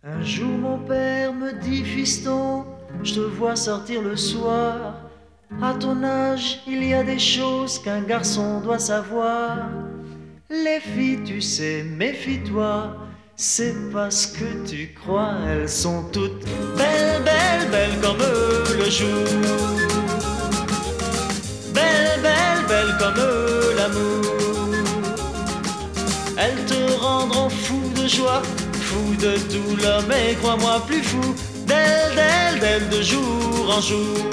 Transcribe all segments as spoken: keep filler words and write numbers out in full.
Un jour mon père me dit: fiston, je te vois sortir le soir. À ton âge, il y a des choses qu'un garçon doit savoir. Les filles, tu sais, méfie-toi, c'est pas ce que tu crois. Elles sont toutes belles, belles, belles comme le jour. Belles, belles, belles comme l'amour. Elles te rendront fou de joie, fou de douleur, mais crois-moi plus fou d'elles, d'elles, d'elles de jour en jour.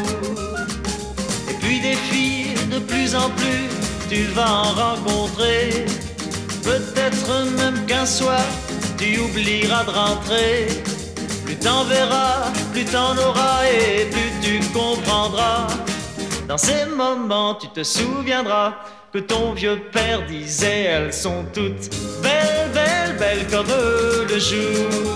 Et puis des filles de plus en plus, tu vas en rencontrer. Peut-être même qu'un soir, tu oublieras de rentrer. Plus t'en verras, plus t'en auras et plus tu comprendras. Dans ces moments, tu te souviendras que ton vieux père disait: elles sont toutes belles, belles, belles comme le jour.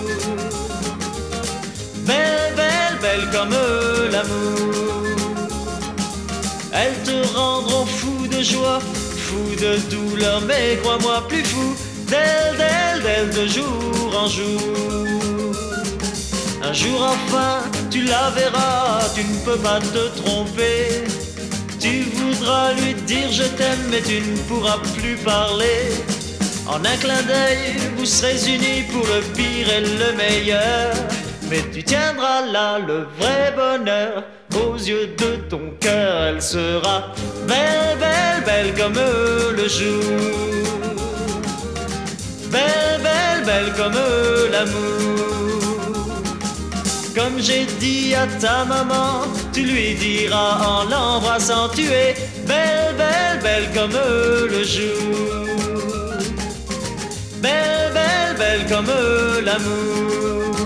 Belles, belles, belles comme l'amour. Elles te rendront fou de joie, fou de douleur, mais crois-moi plus fou d'elles, d'elles, d'elles de jour en jour. Un jour enfin, tu la verras, tu ne peux pas te tromper. Tu voudras lui dire je t'aime, mais tu ne pourras plus parler. En un clin d'œil, vous serez unis pour le pire et le meilleur. Mais tu tiendras là le vrai bonheur aux yeux de ton cœur. Elle sera belle, belle, belle comme le jour. Belle, belle, belle comme l'amour. Comme j'ai dit à ta maman, tu lui diras en l'embrassant: tu es belle, belle, belle comme le jour. Belle, belle, belle comme l'amour.